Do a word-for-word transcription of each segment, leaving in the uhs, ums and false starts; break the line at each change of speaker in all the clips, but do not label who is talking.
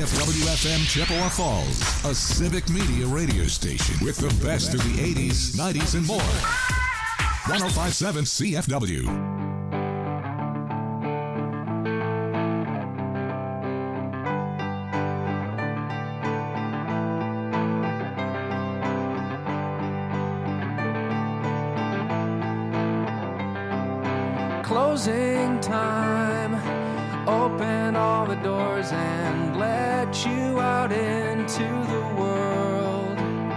F W F M Chippewa Falls, a civic media radio station with the best of the eighties, nineties, and more. one oh five point seven C F W.
Closing time, open all the doors and let you out into the world.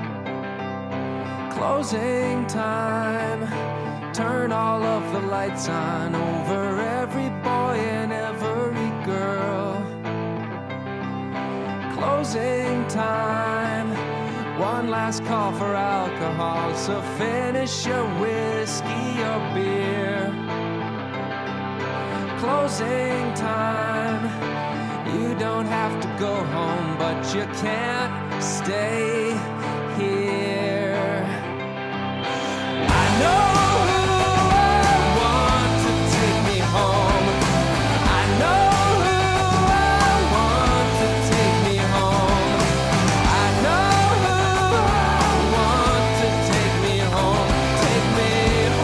Closing time, turn all of the lights on over every boy and every girl. Closing time, one last call for alcohol, so finish your whiskey or beer. Closing time, you don't have to go home, but you can't stay here. I know who I want to take me home. I know who I want to take me home. I know who I want to take me home. Take me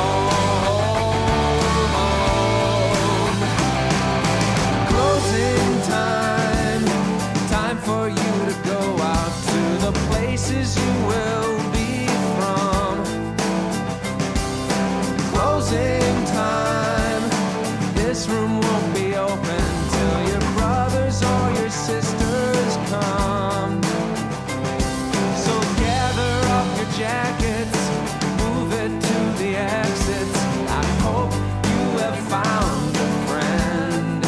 home. Closing time, time for you to go out to the places you will be from. Closing time, this room won't be open till your brothers or your sisters come. So gather up your jackets, move it to the exits. I hope you have found a friend.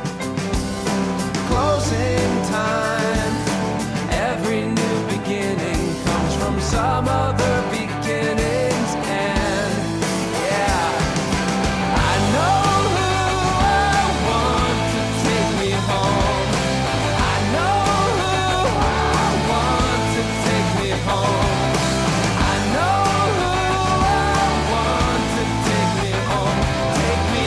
Closing time, every new beginning comes from some other beginning's end. Yeah, I know who I want to take me home. I know who I want to take me home. I know who I want to take me home. Take me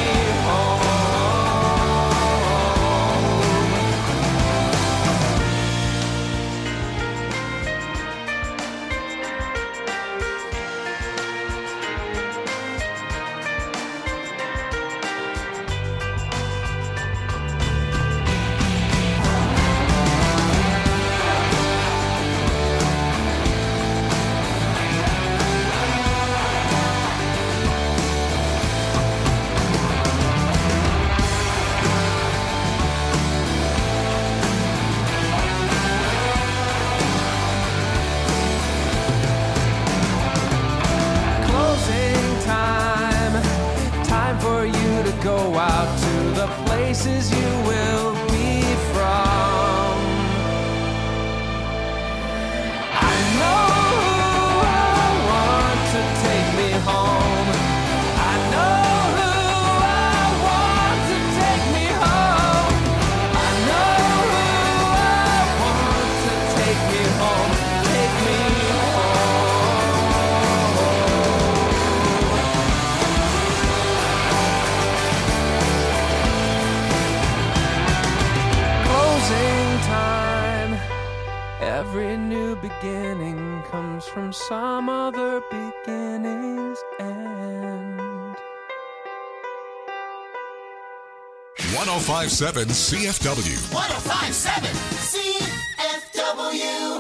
Closing time, time for you to go out to the places you will be from. I know who I want to take me home. I know who I want to take me home. I know who I want to take me home. Take me Closing time, every new beginning comes from some other beginning's end.
one oh five point seven C F W.
one oh five point seven C F W.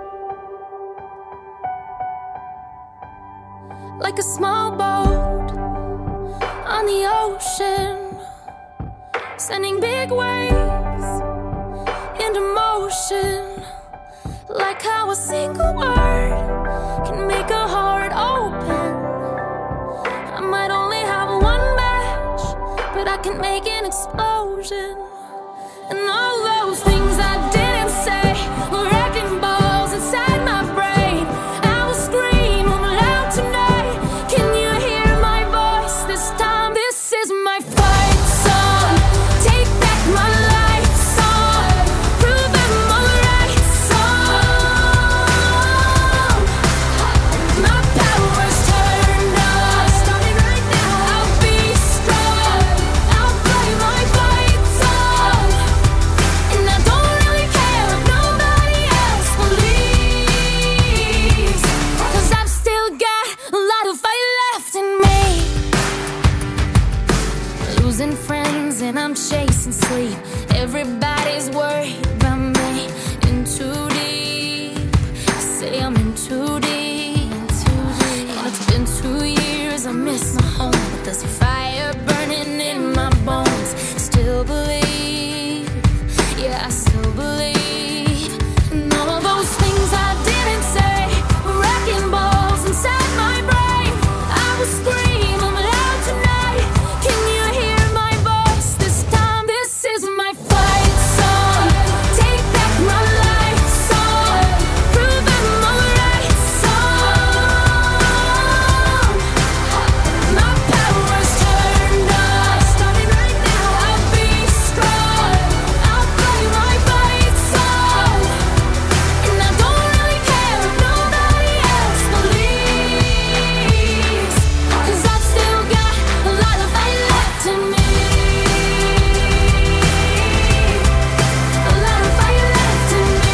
Like a small boat on the ocean, sending big waves into motion. Like how a single word can make a heart open. I might only have one match, but I can make an explosion. And all those things I didn't say were wrecking balls inside my brain. I will scream loud tonight. Can you hear my voice this time? This is my fight song. Take back my life song. Prove I'm alright song. My power's turned on. Starting right now. I'll be strong. I'll play my fight song. And I don't really losing friends and I'm chasing sleep. Everybody's worried about me. In too deep, say I'm in too deep. And it's been two years, I miss my home, but there's a fire burning in my bones. Still believe, yeah, I still believe. And all of those things I didn't say were wrecking balls inside my brain. I was screaming loud tonight. Can you hear my voice this time? This is my fight song. Take back my life song. Prove I'm alright song. My power's turned on. Starting right now. I'll be strong. I'll play my fight song. And I don't really care if nobody else believes, 'cause I've still got a lot of fight left in me. A lot of fight left in me.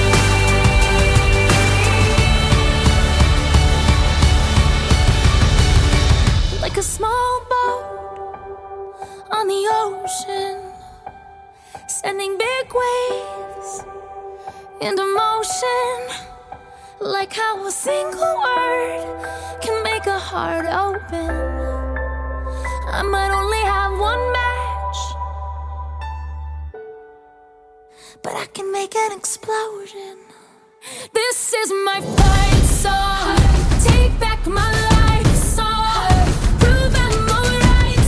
Like a small boat on the ocean, sending big waves into motion. Like how a single word can make a heart open. I might only have one match, but I can make an explosion. This is my fight song. Take back my life song. Prove I'm alright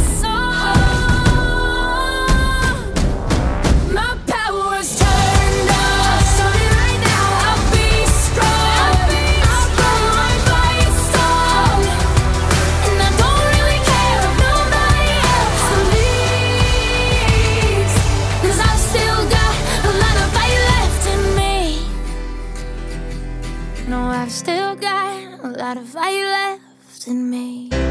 song. My power's turned on. Starting right now. I'll be strong. I'll play my fight song. And I don't really care if nobody else believes, 'cause I've still got a lot of fight left in me. No, I've still got a lot of fight left in me.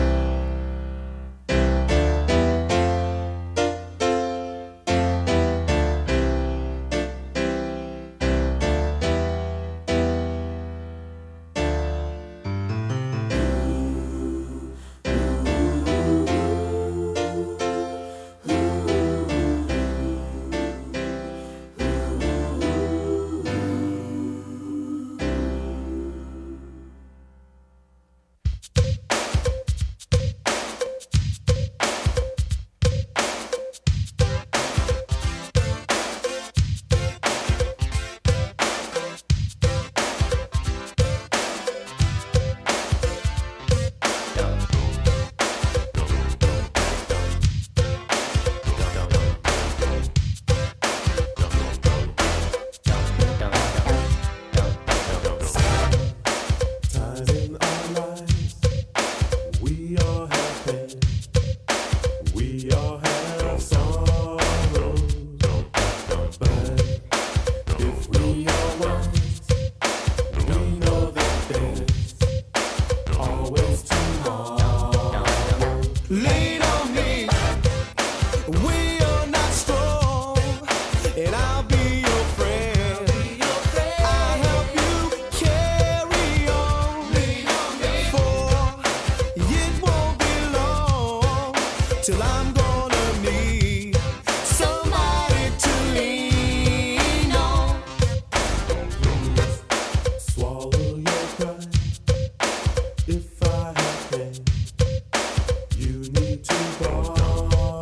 Lean on me, we are not strong, and I'll be your friend. I'll help you carry on, for it won't be long till I'm gonna need somebody to lean on. Swallow your pride if I have been. You need to borrow,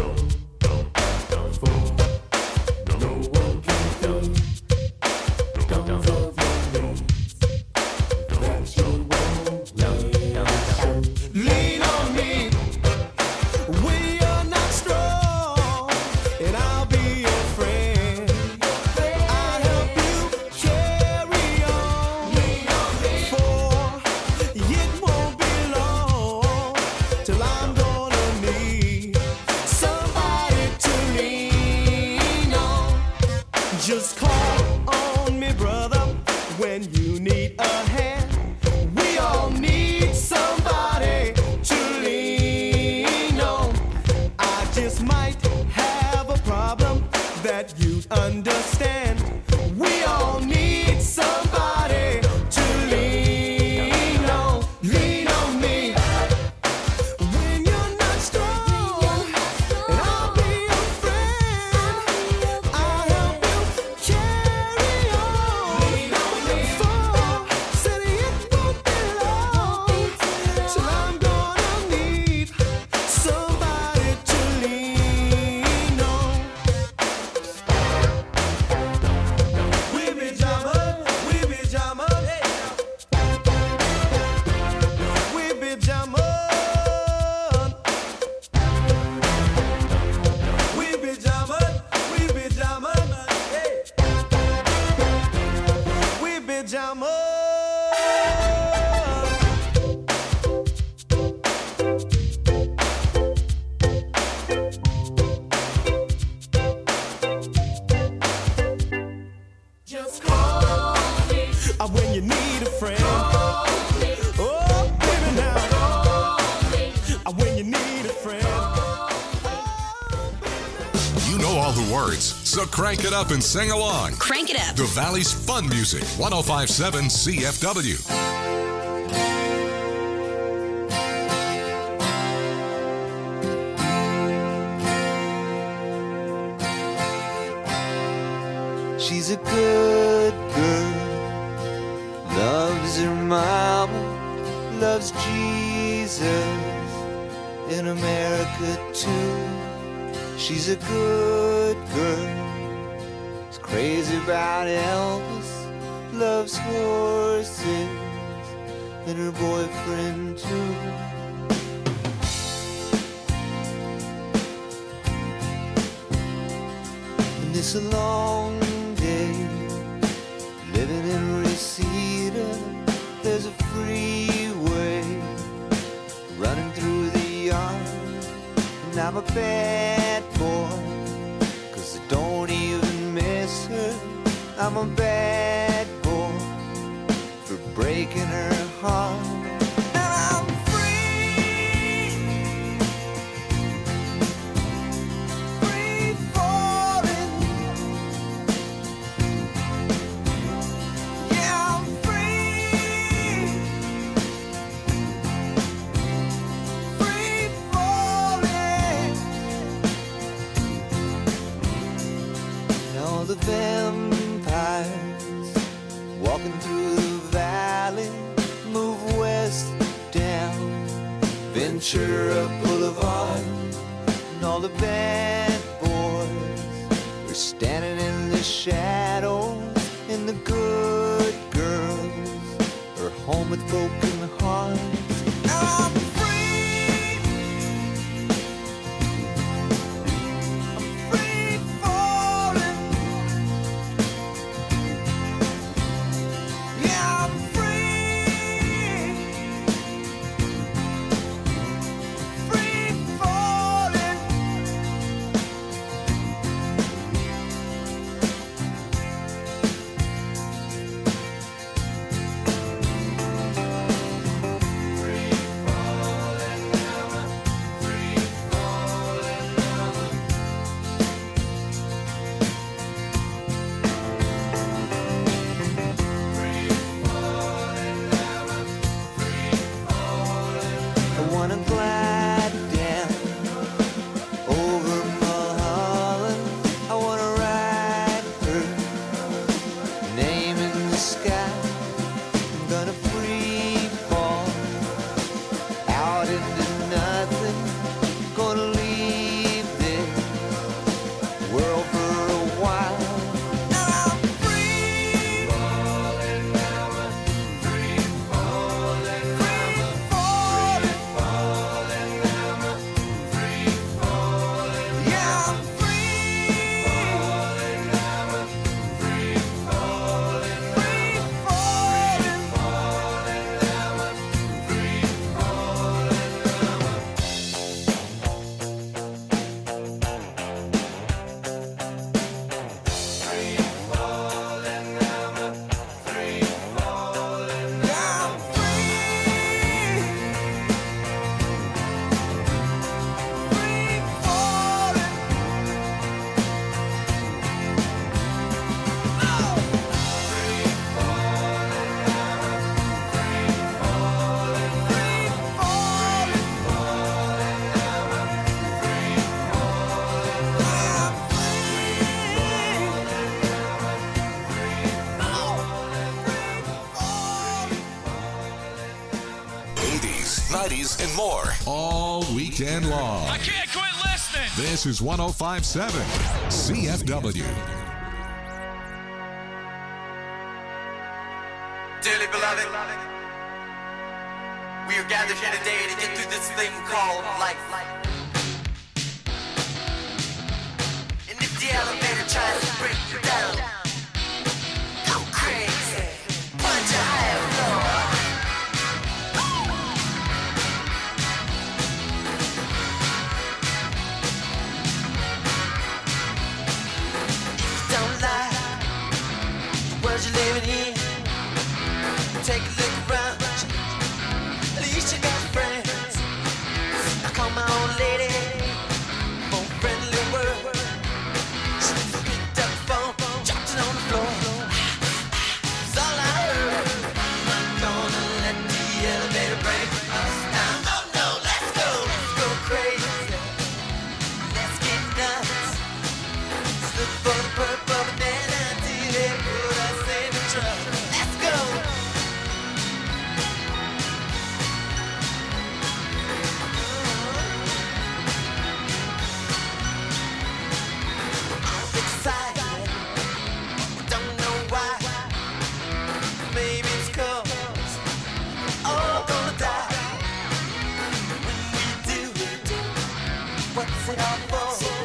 for no one can think of your needs that you won't mention. Lean on me, we are not strong, and I'll be your friend. I'll help you carry on, for it won't be long till I'm gonna need somebody to lean on. Just call on me, brother, when you need a hand. We all need somebody to lean on. I just might have a problem that you'd understand. We all need somebody to lean on. Lean on me when you're not strong, and need a friend.
You know all the words, so crank it up and sing along.
Crank it up.
The Valley's fun music, one oh five point seven C F W.
She's a good girl, loves her mama, loves Jesus in America too. She's a good girl, is crazy about Elvis, loves horses and her boyfriend too. And it's a long day living in Reseda. There's a freeway running through the yard, and I'm a bad boy, 'cause I don't even miss her. I'm a bad boy for breaking her heart. And I'm free, free falling. Yeah, I'm free, free falling. And all the vampires walking through the valley move west down Ventura Boulevard, and all the bad boys are standing in the shadows, and the good girls are home with broken hearts. I'm free, I'm free falling. Yeah, I'm free, free falling. I wanna glide down over Mulholland. I wanna ride her name in the sky. I'm gonna free fall out into nothing. Gonna leave this world for a while. And I'm free, falling, free falling, free falling. Yeah, I'm free, falling, free falling, free falling, yeah, I'm free, free falling.
eighties, nineties, and more. All weekend long.
I can't quit listening.
This is one oh five point seven C F W.
Dearly beloved, we are gathered here today to get through this thing called life. And if the elevator tries to break you down, go crazy, punch a higher floor. Don't lie, the world you're living in. Take a look around, at least you got friends. I call my own what's it all for?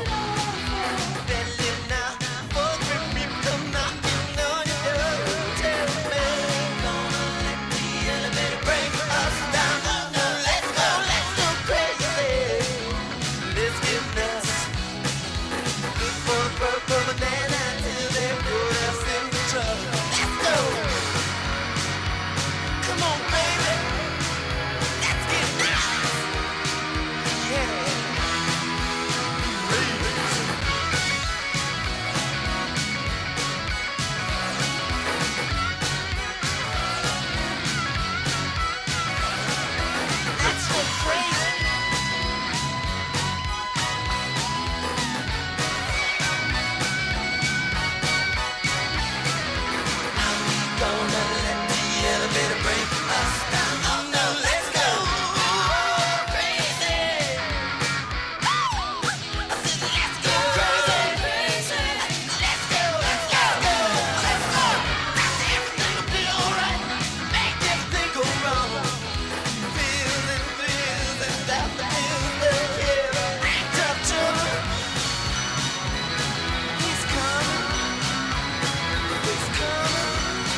Belly now, for grip me, come knocking on your door. Tell me, gonna let the elevator bring us down. Oh no, let's go, let's go crazy. Let's get nuts. Look for the purple banana till they put us in the trouble. Let's go. Come on, baby. Let's get nuts. Yeah. Let's go crazy. Gonna let the elevator break us down. Oh no, let's go crazy. I said let's go crazy. Let's go, let's go, let's go. I said everything will be alright. Make everything go wrong. Feeling, feeling that the feeling, yeah. Tough trouble. He's coming. He's coming.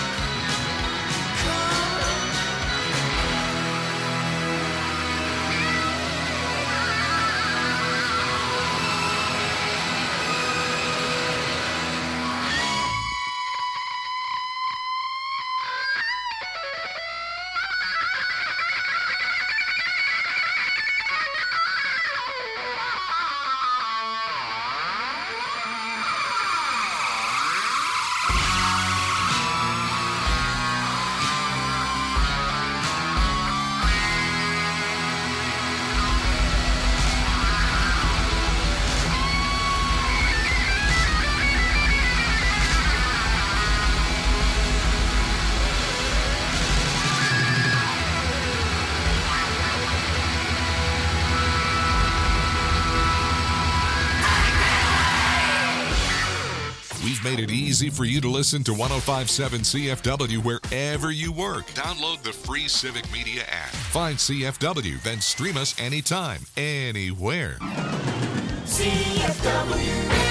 We've made it easy for you to listen to one oh five point seven C F W wherever you work. Download the free Civic Media app. Find C F W, then stream us anytime, anywhere.
C F W.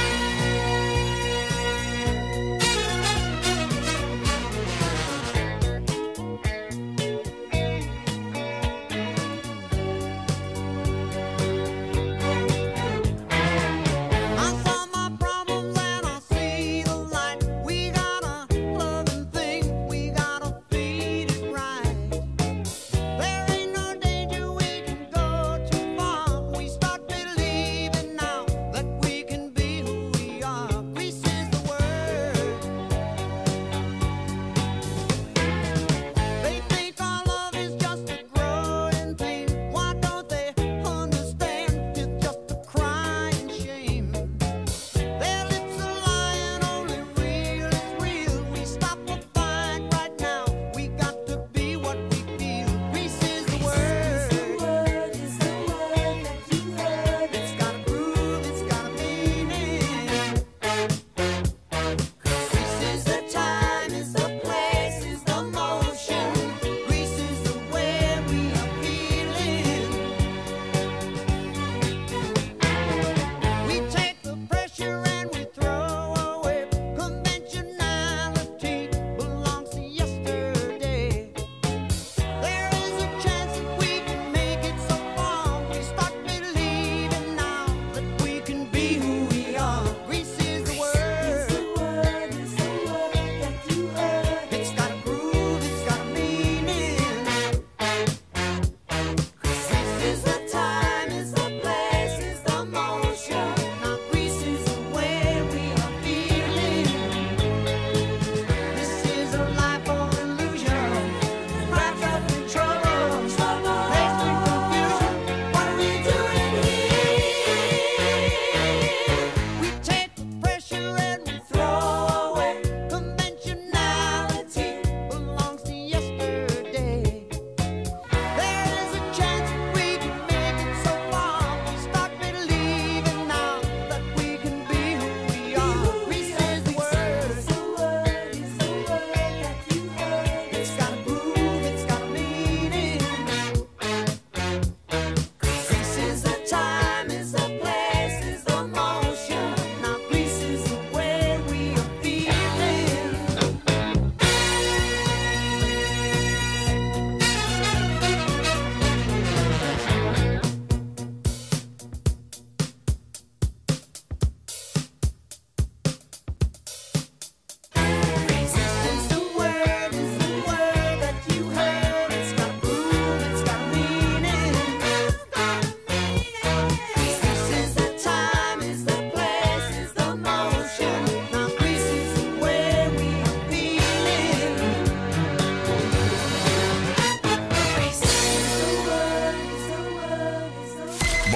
I saw my problems and I see the light. We got a loving thing, we gotta feed it right. There ain't no danger, we can go too far. We start believing now that we can be who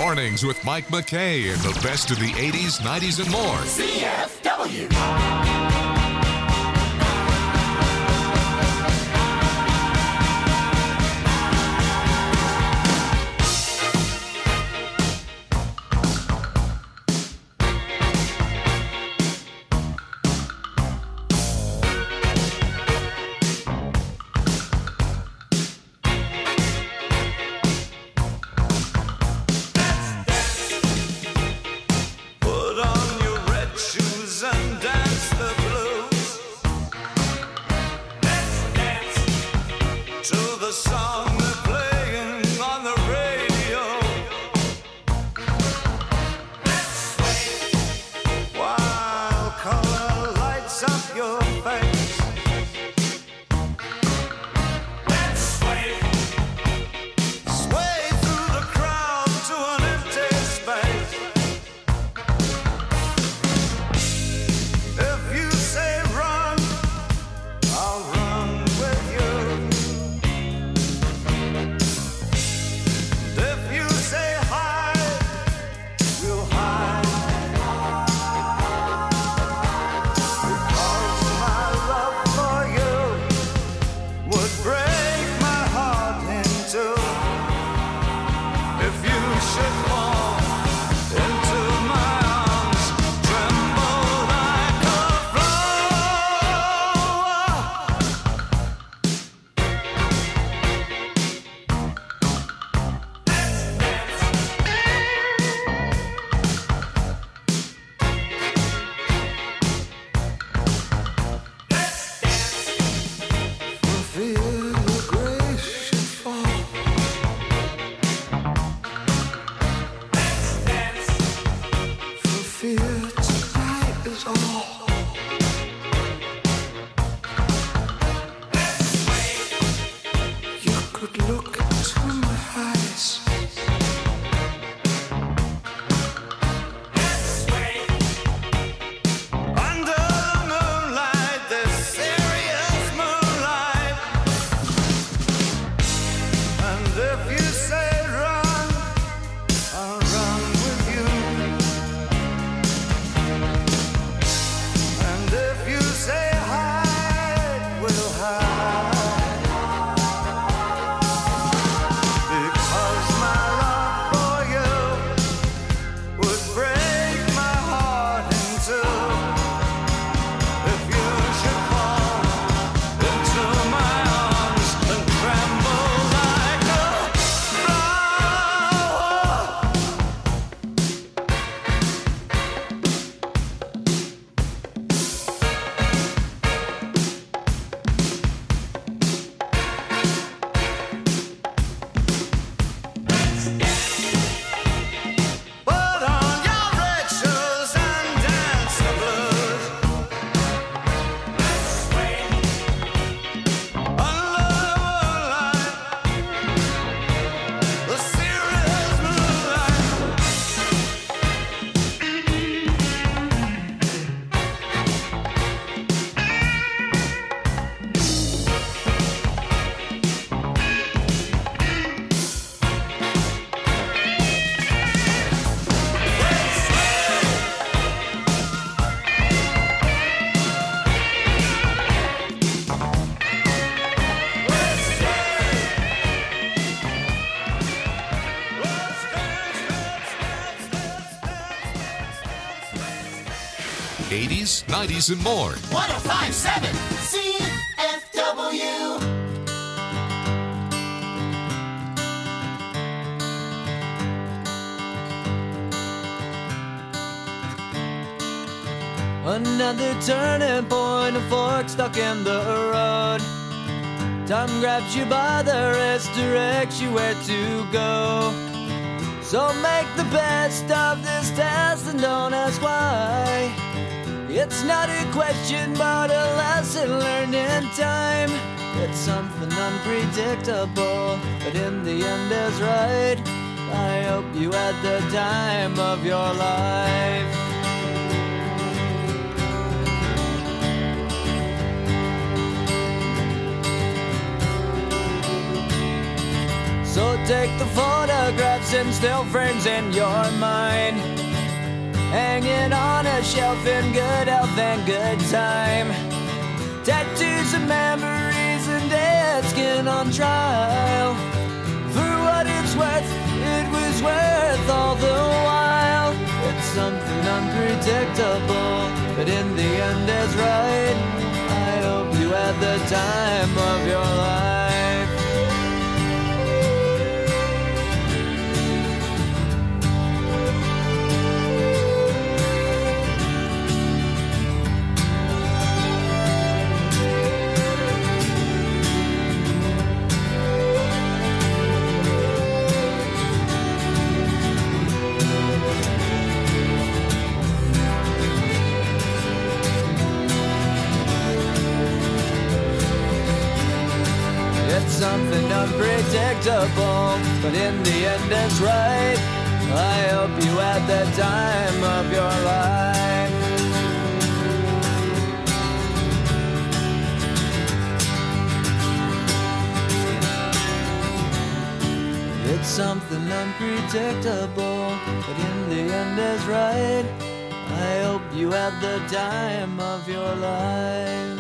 Mornings with Mike McKay and the best of the eighties, nineties, and more.
C F W.
Put on your red shoes and dance the blues. Let's dance to the song they're playing on the radio. Let's sway while color lights up your face. Let's sway, sway through the crowd to an empty space. If you say run, I'll run with you. And if you say hide, we'll hide. Because my love for you would break my heart in two. If you should fall into my arms, tremble like a flower. For fear your grace should fall. For fear tonight is all. You could look into my eyes. Under the moonlight, this serious moonlight. And if you say run, I'll run with you. And if you say hide, we'll hide. Because my love for you would break my heart in two. If you should fall into my arms and tremble like a flower. Put on your red shoes and dance the blues. Under the moonlight, the serious moonlight.
eighties, nineties, and more.
one oh five point seven C F W.
Another turning point, a fork stuck in the road. Time grabs you by the wrist, directs you where to go. So make the best of this test and don't ask why. It's not a question but a lesson learned in time. It's something unpredictable, but in the end is right. I hope you had the time of your life. So take the photographs photographs and still frames in your mind, hanging on a shelf in good health and good time. Tattoos of memories and dead skin on trial. For what it's worth, it was worth all the while. It's something unpredictable, but in the end it's right. I hope you had the time of your life. Something unpredictable, but in the end it's right. I hope you had the time of your life. It's something unpredictable, but in the end it's right. I hope you had the time of your life.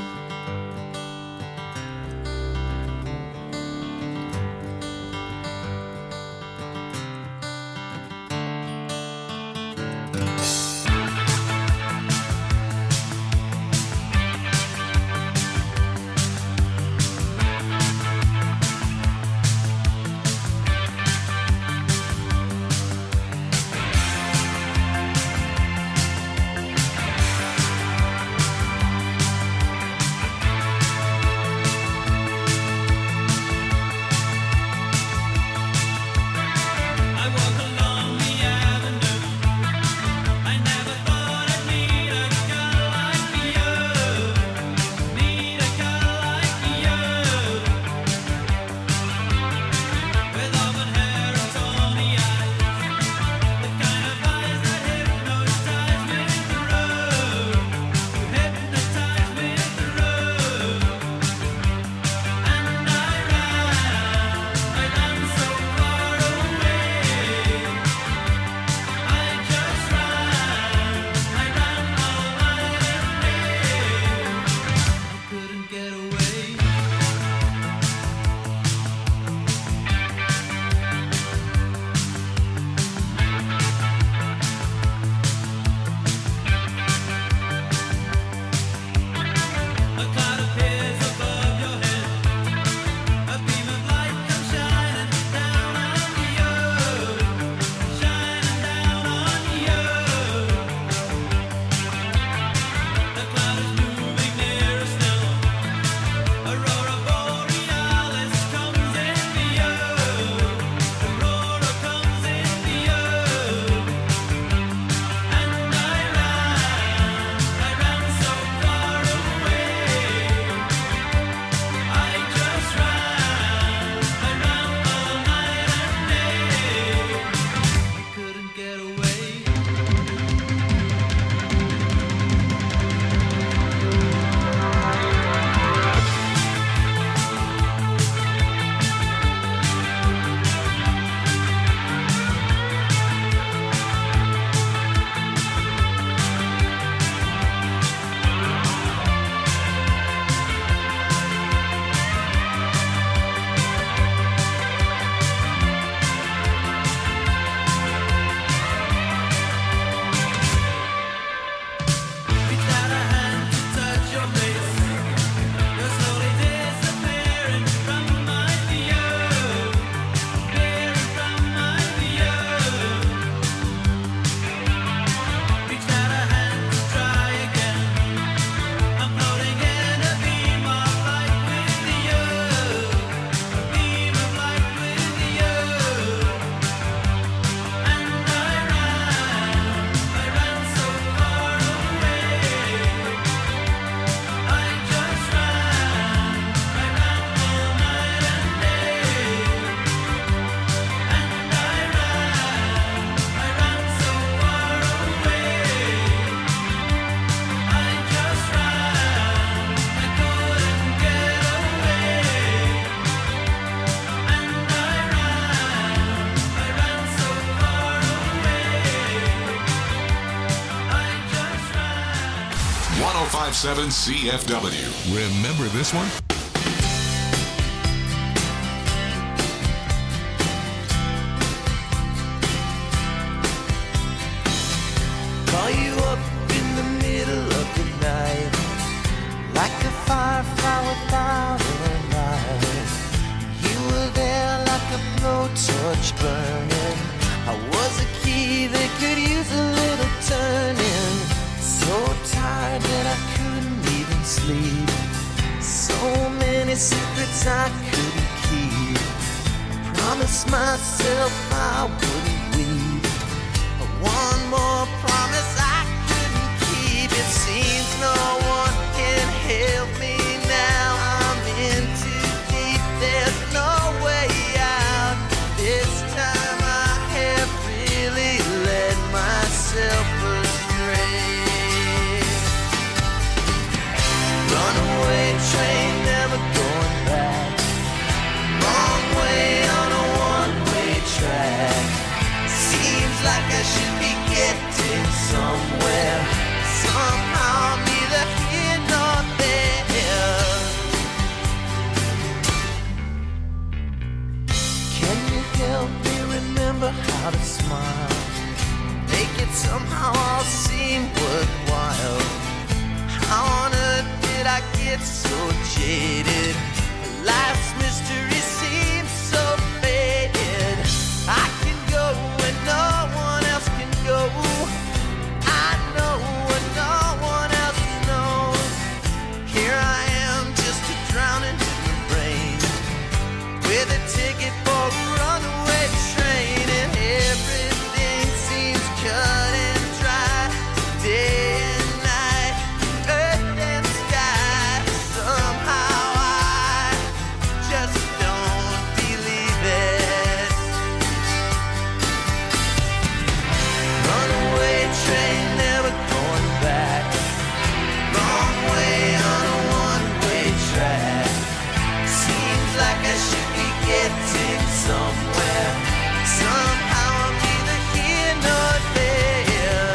five seven C F W. Remember this one?
Call you up in the middle of the night, like a firefly without a light. You were there like a blowtorch burning. I was a key that could use a little turning. So tired that I couldn't even sleep. So many secrets I couldn't keep. I promised myself I wouldn't weep. One more promise I couldn't keep. It seems no one can help me now. I'm in too deep, there's no way out. This time I have really led myself astray. Runaway train, never going back. Wrong way on a one-way track. Seems like I should be getting somewhere. Somehow I'm neither here nor there. Can you help me remember how to smile? Make it somehow all seem worthwhile. How on earth did I get so jaded? Life's mystery seems so faded. I can go when no one else can go. I know when no one else knows. Here I am, just a drowning in the rain, with a ticket for a runaway train, and everything seems cut and dry. Day and night, earth and sky. Somehow I just don't believe it. Runaway train, never going back. Wrong way on a one-way track. Seems like I should be getting somewhere. Somehow I'm neither here nor there.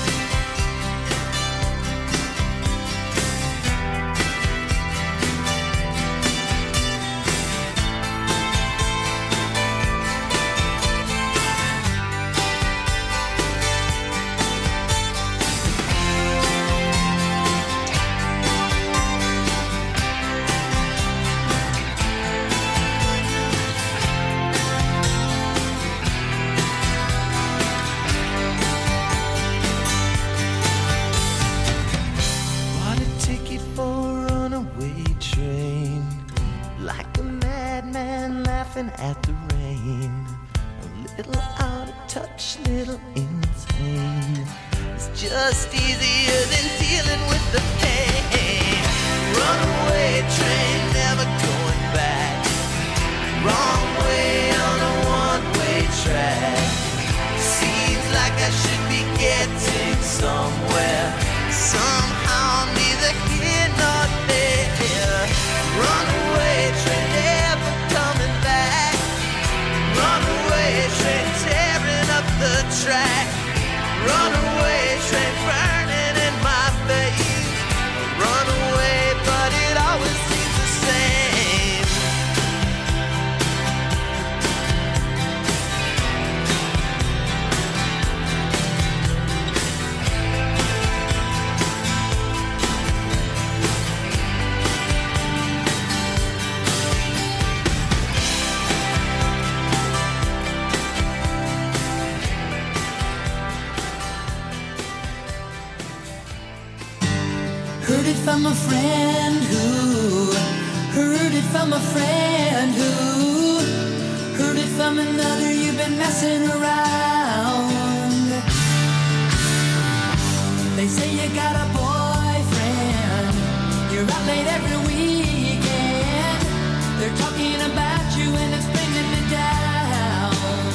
Bought a ticket for a runaway train, like a madman laughing at the rain. A little out of touch, little insane. It's just easier than dealing with the pain. Runaway train, never going back. Wrong way on a one-way track. Seems like I should be getting somewhere. Somehow I'm neither here nor there. Runaway train, never coming back. Runaway train, tearing up the track. Runaway train, burning in my face. Runaway, but it always seems the same.
Heard it from a friend who heard it from a friend who heard it from another. You've been messing around. They say you got a boyfriend. You're out late every weekend. They're talking about you and it's bringing me down.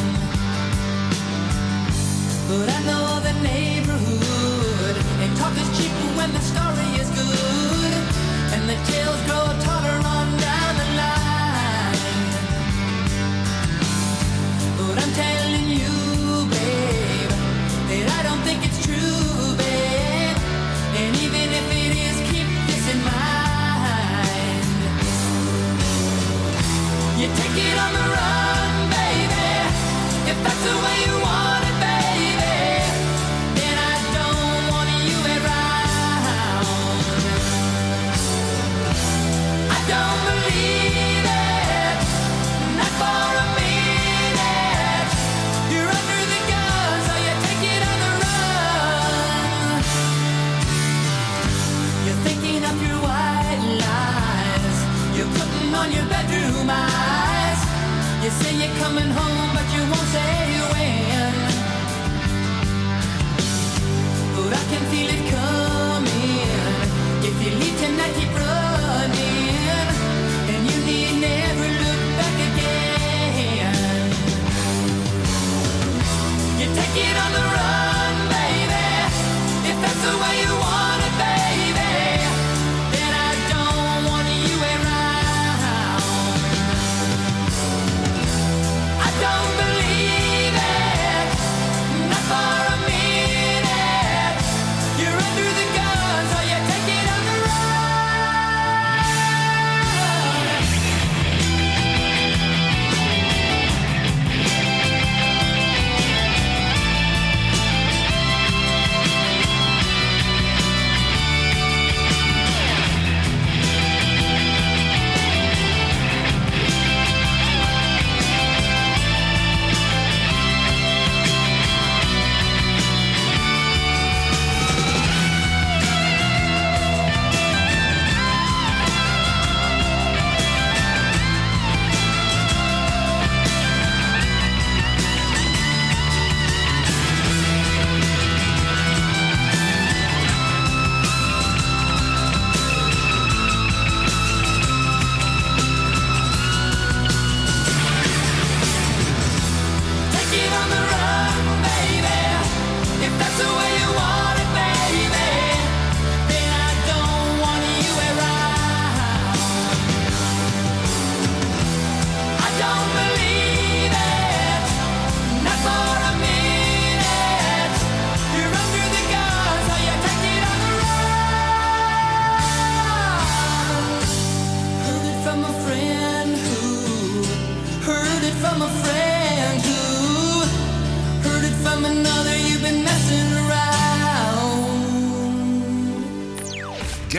But I know the neighborhood, and talk is cheap when the story is good, and the tales grow taller on down the line. But I'm telling you, babe, that I don't think it's true, babe. And even if it is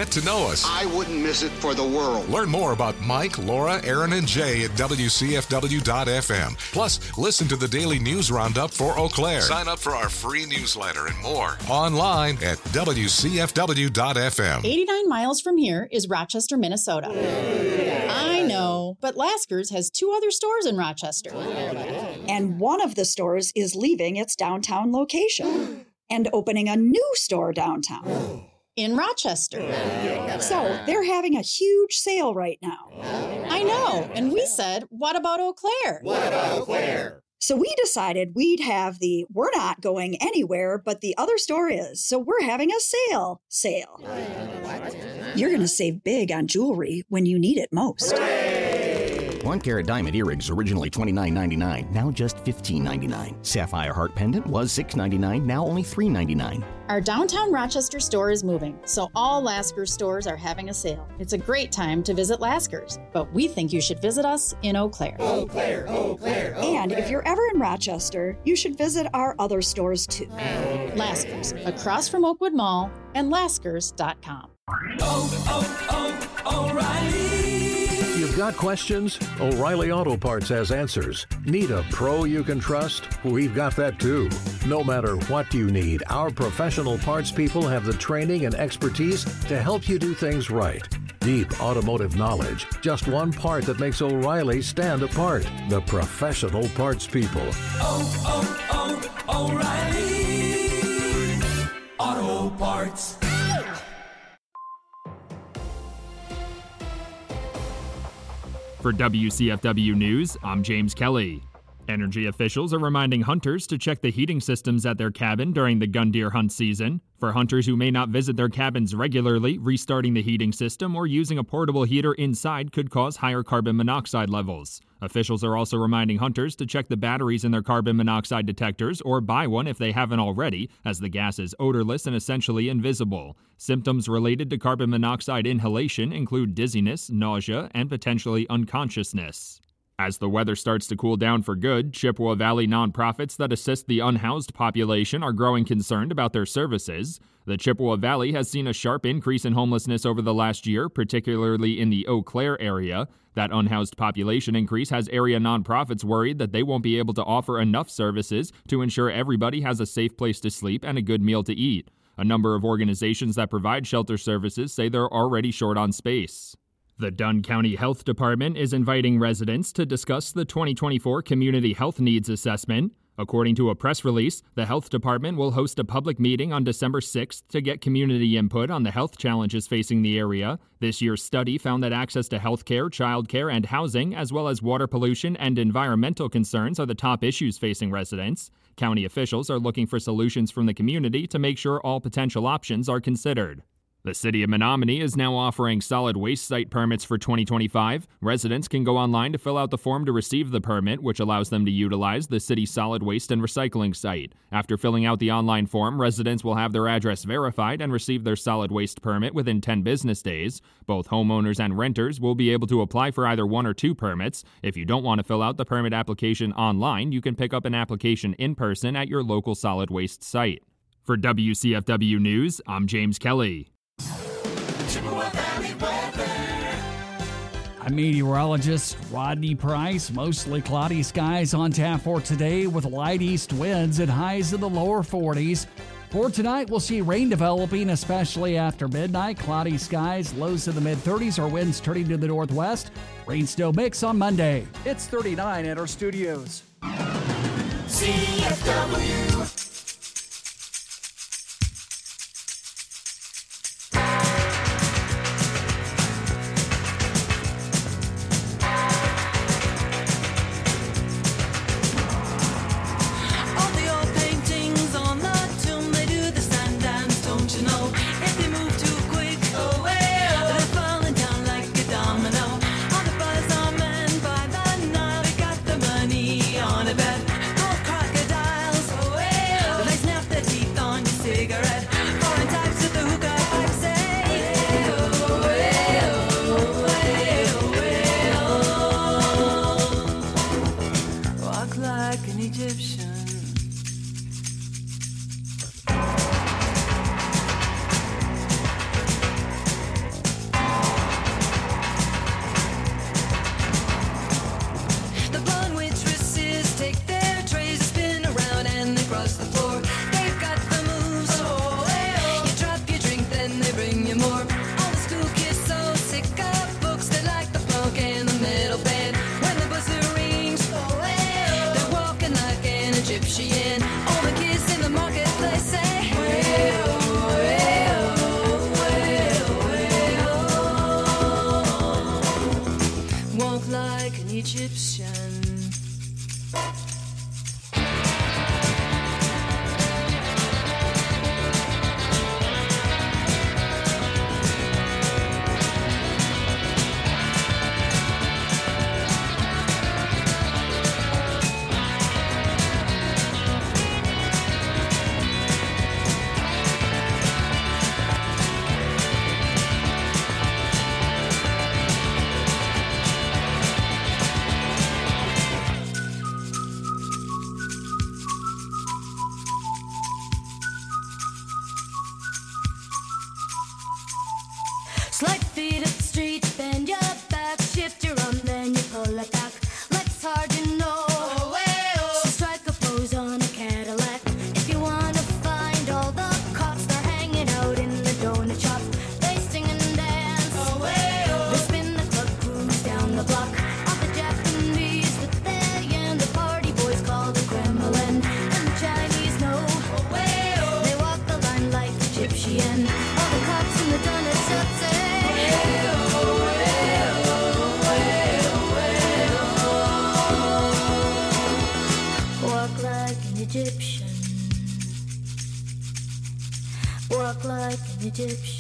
Get to know us.
I wouldn't miss it for the world.
Learn more about Mike, Laura, Aaron, and Jay at W C F W dot F M. Plus, listen to the daily news roundup for Eau Claire. Sign up for our free newsletter and more online at W C F W dot F M.
eighty-nine miles from here is Rochester, Minnesota. I know, but Lasker's has two other stores in Rochester.
And one of the stores is leaving its downtown location and opening a new store downtown.
In Rochester.
So they're having a huge sale right now.
I know, and we said, what about Eau Claire?
What about Eau Claire?
So we decided we'd have the we're not going anywhere, but the other store is. So we're having a sale. Sale. You're going to save big on jewelry when you need it most.
One carat diamond earrings originally twenty-nine ninety-nine, now just fifteen ninety-nine. Sapphire heart pendant was six ninety-nine, now only three ninety-nine.
Our downtown Rochester store is moving, so all Lasker's stores are having a sale. It's a great time to visit Lasker's, but we think you should visit us in Eau Claire.
Eau Claire, Eau Claire, Eau
And if you're ever in Rochester, you should visit our other stores too.
Lasker's, across from Oakwood Mall, and Laskers dot com.
Oh, oh, oh, O'Reilly.
You've got questions? O'Reilly Auto Parts has answers. Need a pro you can trust? We've got that too. No matter what you need, our professional parts people have the training and expertise to help you do things right. Deep automotive knowledge. Just one part that makes O'Reilly stand apart. The professional parts people.
Oh, oh, oh, O'Reilly Auto Parts.
For W C F W News, I'm James Kelly. Energy officials are reminding hunters to check the heating systems at their cabin during the gun deer hunt season. For hunters who may not visit their cabins regularly, restarting the heating system or using a portable heater inside could cause higher carbon monoxide levels. Officials are also reminding hunters to check the batteries in their carbon monoxide detectors or buy one if they haven't already, as the gas is odorless and essentially invisible. Symptoms related to carbon monoxide inhalation include dizziness, nausea, and potentially unconsciousness. As the weather starts to cool down for good, Chippewa Valley nonprofits that assist the unhoused population are growing concerned about their services. The Chippewa Valley has seen a sharp increase in homelessness over the last year, particularly in the Eau Claire area. That unhoused population increase has area nonprofits worried that they won't be able to offer enough services to ensure everybody has a safe place to sleep and a good meal to eat. A number of organizations that provide shelter services say they're already short on space. The Dunn County Health Department is inviting residents to discuss the twenty twenty-four Community Health Needs Assessment. According to a press release, the Health Department will host a public meeting on December sixth to get community input on the health challenges facing the area. This year's study found that access to health care, child care, and housing, as well as water pollution and environmental concerns, are the top issues facing residents. County officials are looking for solutions from the community to make sure all potential options are considered. The City of Menominee is now offering solid waste site permits for twenty twenty-five. Residents can go online to fill out the form to receive the permit, which allows them to utilize the city's solid waste and recycling site. After filling out the online form, residents will have their address verified and receive their solid waste permit within ten business days. Both homeowners and renters will be able to apply for either one or two permits. If you don't want to fill out the permit application online, you can pick up an application in person at your local solid waste site. For W C F W News, I'm James Kelly.
I'm meteorologist Rodney Price. Mostly cloudy skies on tap for today with light east winds and highs in the lower forties. For tonight, we'll see rain developing, especially after midnight. Cloudy skies, lows in the mid-thirties, or winds turning to the northwest. Rain still mix on Monday. It's thirty-nine at our studios.
C F W.
Gucci and all the cops in the donut shop say, well, well, well, well. Walk like an Egyptian. Walk like an Egyptian.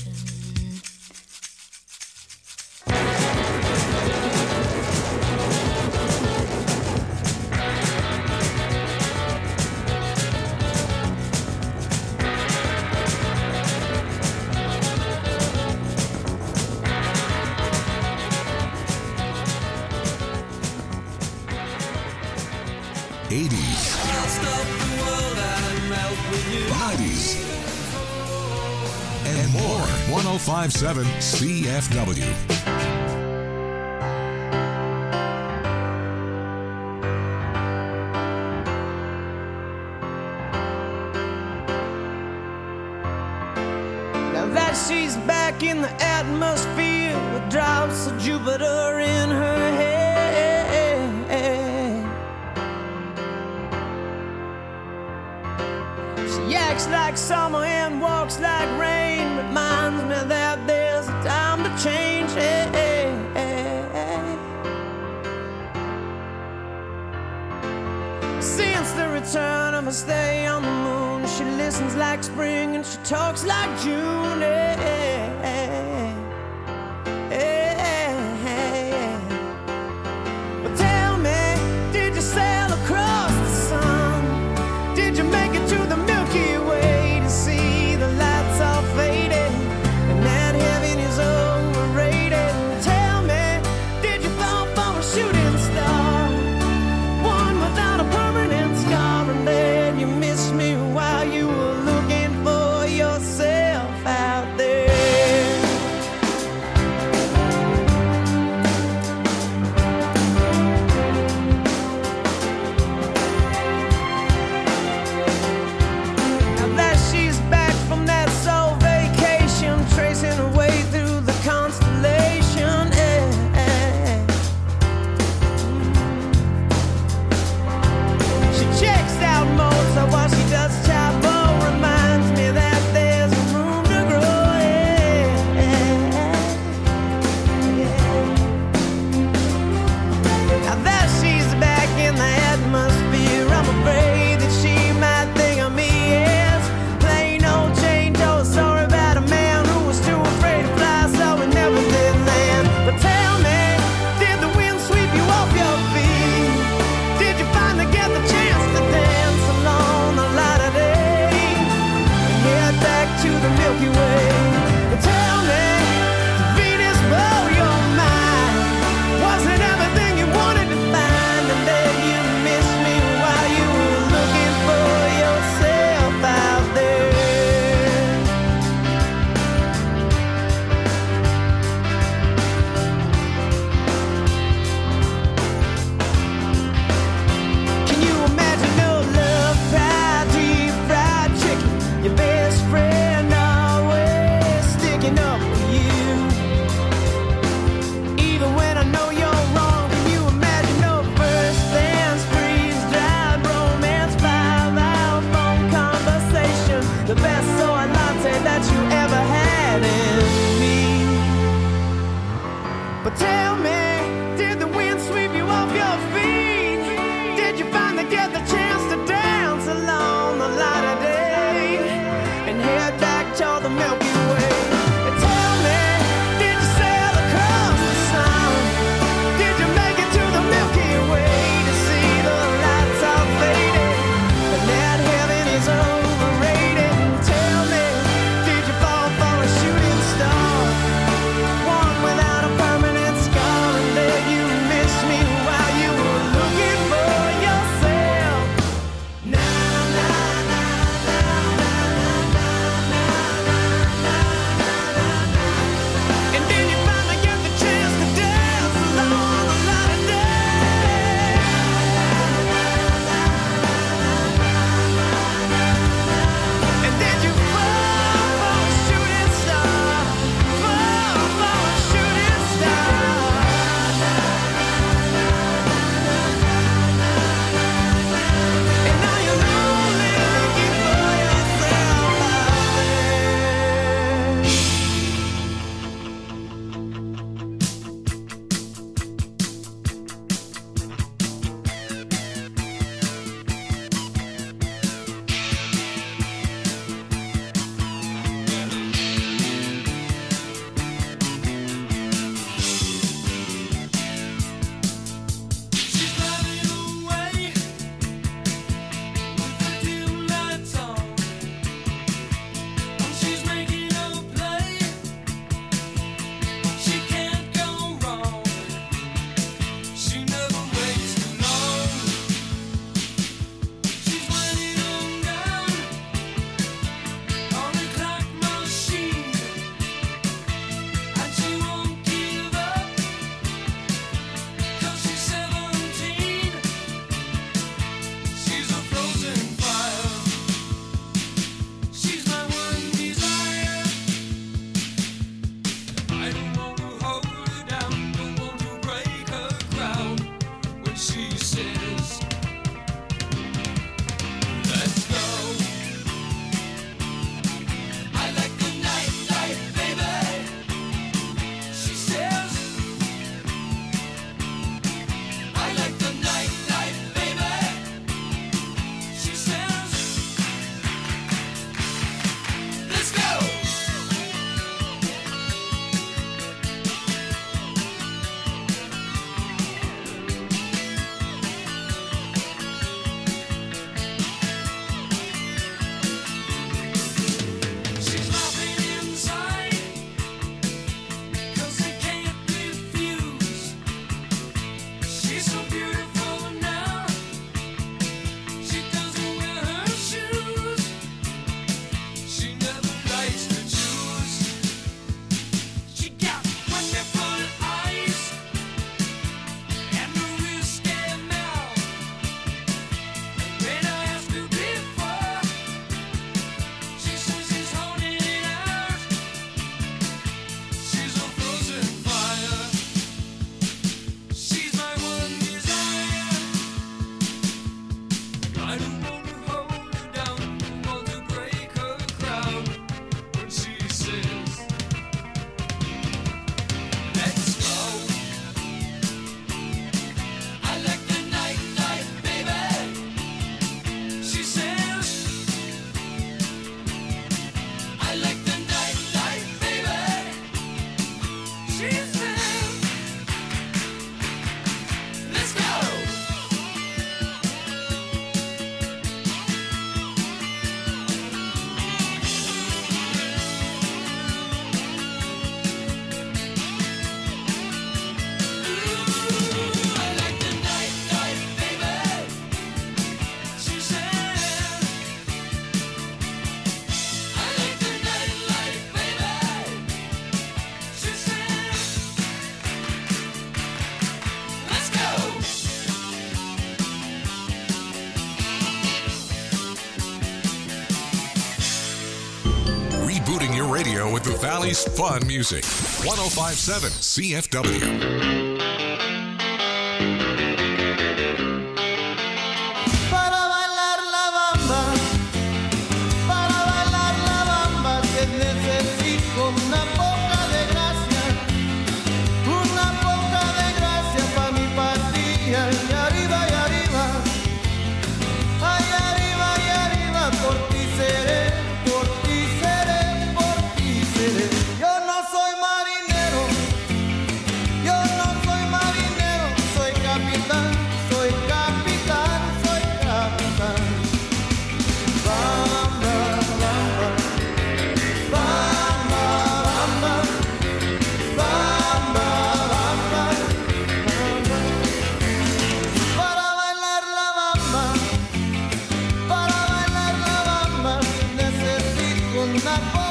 eighties, nineties, and more. one oh five point seven C F W.
Now that she's back in the atmosphere with drops of Jupiter in her head. She acts like summer and walks like rain. Reminds me that there's a time to change. Since the return of her stay on the moon, she listens like spring and she talks like June. But tell me, did you sail across the sun? Did you make it to the Milky Way to see the lights all faded and that heaven is overrated? Tell me, did you fall for a shooting star, one without a permanent scar, and then you missed me while you were looking for yourself out there? Now that she's back from that soul vacation, tracing her way through the constellation, eh, eh. She checks out Mozart while she does Chavo. Reminds me that there's room to grow, eh, eh, yeah. Now that she's back in the atmosphere, I'm afraid that she might think of me as plain old Jane Doe. Sorry about a man who was too afraid to fly, so we never did land. But tell me, did the wind sweep you off your feet? Did you finally get the chance to dance along the light of day and head back to the Milky Way? But tell me, did Venus blow your mind? Was it everything you wanted to find? And then you missed me while you were looking for yourself out there. Can you imagine no love pie, deep fried chicken? Your best friend always sticking up for you, even when I know you're wrong. Can you imagine no first dance, freeze dried romance, five hour phone conversation, the best soy latte that you ever had in me? But tell me, did the wind sweep you off your feet? Did you finally get the chance to dance along the light of day and head back to the Milky Way? And tell me, did you sail across the sun? Did you make it to the Milky Way to see the lights all faded and that heaven is overrated? Tell me, did you fall for a shooting star, one without a permanent scar,
rebooting your radio with the Valley's fun music. one oh five point seven C F W.
Una